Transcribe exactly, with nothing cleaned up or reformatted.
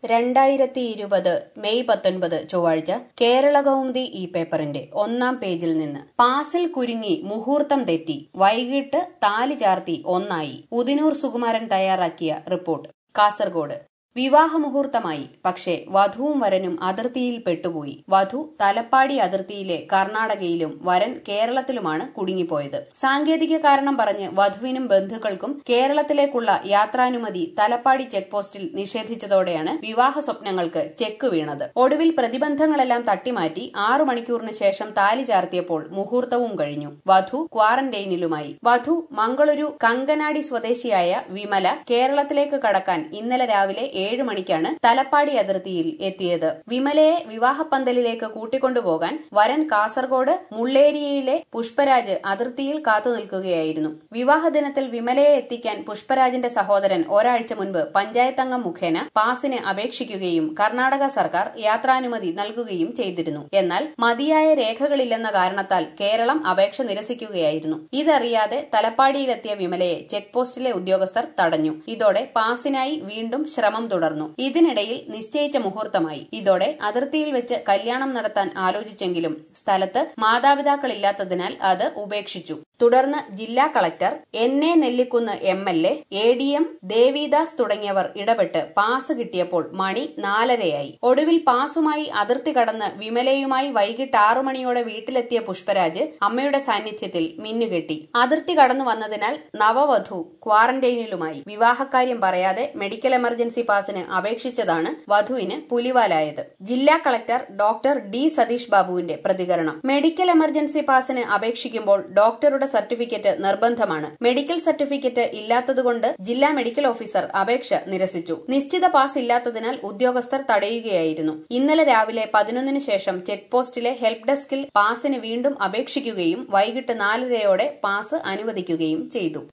രണ്ടായിരത്തി ഇരുപത് മെയ് പത്തൊൻപത് ചൊവ്വാഴ്ച കേരള കൗമുദി ഈ പേപ്പറിന്റെ ഒന്നാം പേജിൽ നിന്ന് പാസിൽ കുരുങ്ങി മുഹൂർത്തം തെറ്റി വൈകിട്ട് താലി ചാർത്തി ഒന്നായി ഉദിനൂർ സുകുമാരൻ തയ്യാറാക്കിയ റിപ്പോർട്ട്. കാസർഗോഡ് വിവാഹ മുഹൂർത്തമായി. പക്ഷേ വധുവും വരനും അതിർത്തിയിൽ പെട്ടുപോയി. വധു തലപ്പാടി അതിർത്തിയിലെ കർണാടകയിലും വരൻ കേരളത്തിലുമാണ് കുടുങ്ങിപ്പോയത്. സാങ്കേതിക കാരണം പറഞ്ഞ് വധുവിനും ബന്ധുക്കൾക്കും കേരളത്തിലേക്കുള്ള യാത്രാനുമതി തലപ്പാടി ചെക്ക് പോസ്റ്റിൽ നിഷേധിച്ചതോടെയാണ് വിവാഹ സ്വപ്നങ്ങൾക്ക് ചെക്ക് വീണത്. ഒടുവിൽ പ്രതിബന്ധങ്ങളെല്ലാം തട്ടിമാറ്റി ആറു മണിക്കൂറിന് ശേഷം താലി ചാർത്തിയപ്പോൾ മുഹൂർത്തവും കഴിഞ്ഞു. വധു ക്വാറന്റൈനിലുമായി. വധു മംഗളൂരു കങ്കനാടി സ്വദേശിയായ വിമല കേരളത്തിലേക്ക് കടക്കാൻ ഇന്നലെ രാവിലെ ഏഴ് മണിക്കാണ് തലപ്പാടി അതിർത്തിയിൽ എത്തിയത്. വിമലയെ വിവാഹപ്പന്തലിലേക്ക് കൂട്ടിക്കൊണ്ടുപോകാൻ വരൻ കാസർഗോഡ് മുള്ളേരിയയിലെ പുഷ്പരാജ് അതിർത്തിയിൽ കാത്തുനിൽക്കുകയായിരുന്നു. വിവാഹ ദിനത്തിൽ വിമലയെ എത്തിക്കാൻ പുഷ്പരാജിന്റെ സഹോദരൻ ഒരാഴ്ച മുൻപ് പഞ്ചായത്തംഗം മുഖേന പാസിന് അപേക്ഷിക്കുകയും കർണാടക സർക്കാർ യാത്രാനുമതി നൽകുകയും ചെയ്തിരുന്നു. എന്നാൽ മതിയായ രേഖകളില്ലെന്ന കാരണത്താൽ കേരളം അപേക്ഷ നിരസിക്കുകയായിരുന്നു. ഇതറിയാതെ തലപ്പാടിയിലെത്തിയ വിമലയെ ചെക്ക് പോസ്റ്റിലെ ഉദ്യോഗസ്ഥർ തടഞ്ഞു. ഇതോടെ പാസിനായി വീണ്ടും ശ്രമം തുടർന്നു. ഇതിനിടയിൽ നിശ്ചയിച്ച മുഹൂർത്തമായി. ഇതോടെ അതിർത്തിയിൽ വെച്ച് കല്യാണം നടത്താൻ ആലോചിച്ചെങ്കിലും സ്ഥലത്ത് മാതാപിതാക്കളില്ലാത്തതിനാൽ അത് ഉപേക്ഷിച്ചു. തുടർന്ന് ജില്ലാ collector N A Nellikunnu M L A, A D M Devidas തുടങ്ങിയവർ ഇടപെട്ട് പാസ് കിട്ടിയപ്പോൾ മണി നാലരയായി. ഒടുവിൽ പാസുമായി അതിർത്തി കടന്ന് വിമലയുമായി വൈകിട്ട് ആറു മണിയോടെ വീട്ടിലെത്തിയ പുഷ്പരാജ് അമ്മയുടെ സാന്നിധ്യത്തിൽ മിന്നുകെട്ടി. അതിർത്തി കടന്നു വന്നതിനാൽ നവവധു ക്വാറന്റൈനിലുമായി. വിവാഹക്കാര്യം പറയാതെ മെഡിക്കൽ എമർജൻസി പാസിന് അപേക്ഷിച്ചതാണ് വധുവിന് പുലിവാലായത്. ജില്ലാ കളക്ടർ ഡോക്ടർ ഡി സതീഷ് ബാബുവിന്റെ പ്രതികരണം. മെഡിക്കൽ എമർജൻസി പാസിന് അപേക്ഷിക്കുമ്പോൾ ഡോക്ടറുടെ സർട്ടിഫിക്കറ്റ് നിർബന്ധമാണ്. മെഡിക്കൽ സർട്ടിഫിക്കറ്റ് ഇല്ലാത്തതുകൊണ്ട് ജില്ലാ മെഡിക്കൽ ഓഫീസർ അപേക്ഷ നിരസിച്ചു. നിശ്ചിത പാസ് ഇല്ലാത്തതിനാൽ ഉദ്യോഗസ്ഥർ തടയുകയായിരുന്നു. ഇന്നലെ രാവിലെ പതിനൊന്നിന് ശേഷം ചെക്ക് പോസ്റ്റിലെ ഹെൽപ്പ് ഡെസ്കിൽ പാസിന് വീണ്ടും അപേക്ഷിക്കുകയും വൈകിട്ട് നാലരയോടെ പാസ് അനുവദിക്കുകയും ചെയ്തു.